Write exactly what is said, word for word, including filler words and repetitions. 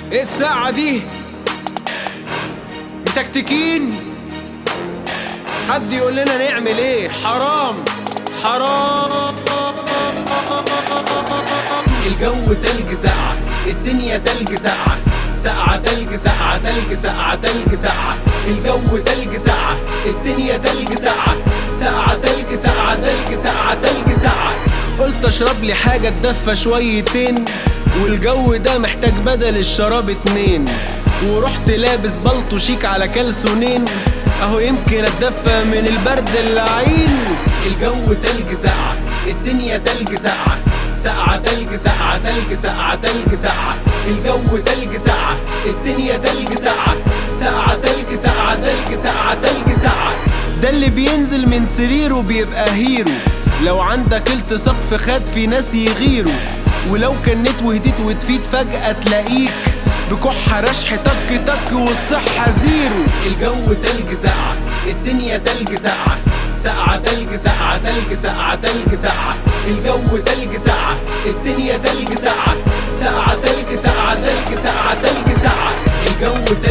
ايه الساعة دي؟ متكتكين؟ حد يقول لنا نعمل ايه؟ حرام حرام. الجو تلج ساقعة، الدنيا تلج ساقعة، ساقعة تلج ساقعة تلج ساقعة تلج ساقعة. الجو تلج ساقعة، الدنيا تلج ساقعة، ساقعة تلج ساقعة تلج ساقعة تلج ساقعة. قلت اشرب لي حاجة تدفى شويتين، والجو ده محتاج بدل الشراب اتنين، ورحت لابس بلطو شيك على كلسونين، اهو يمكن اتدفى من البرد اللعين. الجو تلج ساقعة، الدنيا تلج ساقعة، ساقعة تلج ساقعة تلج ساقعة تلج ساقعة. الجو تلج ساقعة، الدنيا تلج ساقعة، ساقعة تلج ساقعة تلج ساقعة تلج ساقعة. ده اللي بينزل من سريره بيبقى هيرو، لو عندك التصاق في خد في ناس يغيروا، ولو كنت وهديت وتفيد فجأة تلاقيك بكحة رشح تك تك والصحة زيرو. الجو تلج ساقعة، الدنيا تلج ساقعة، ساقعة تلج ساقعة تلج ساقعة تلج ساقعة. الجو تلج ساقعة، الدنيا تلج ساقعة، ساقعة تلج ساقعة تلج ساقعة تلج ساقعة. الجو